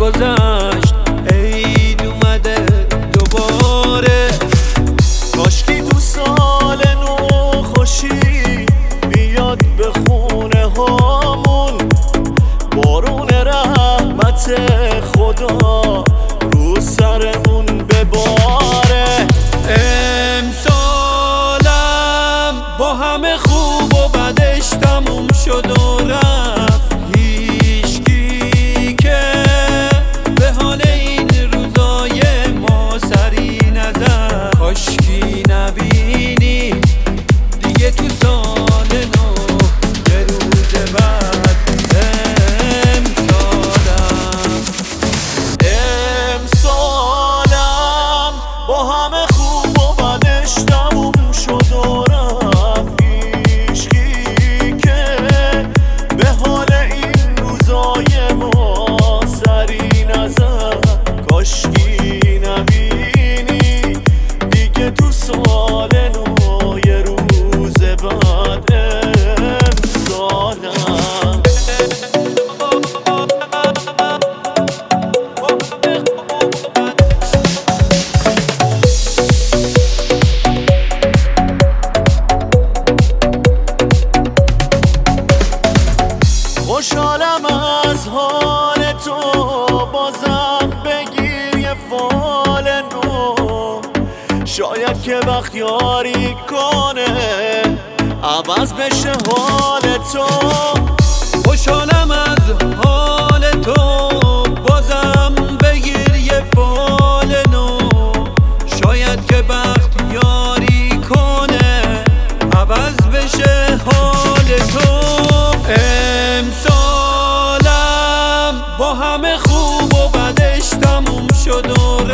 گذشت عید اومده دوباره. کاشکی تو سال نو خوشی بیاد به خونه هامون، بارون رحمت خدا رو سرمون بباره. امسالم با همه خوب و بدش تموم شد و رفت، هیچکی که به حال این روزای ما سری نزد. کاشکی نبینی دیگه تو سال نو یه روز بعد. امسالم با همه خوب و بدش تموم شد و رفت، هیچکی که به حال این روزای ما سری نزد. کاشکی نبینی دیگه تو سال نو یه روز بعد. امسالم خوشحالم از حال تو، بازم بگیر یه فال نو. شاید که وقت یاری کنه عوض بشه حال تو. خوشحالم از حال تو، بازم بگیر یه فال نو. شاید که وقت یاری کنه عوض بشه حال تو. امسالم با همه خوب و بدش تموم شد و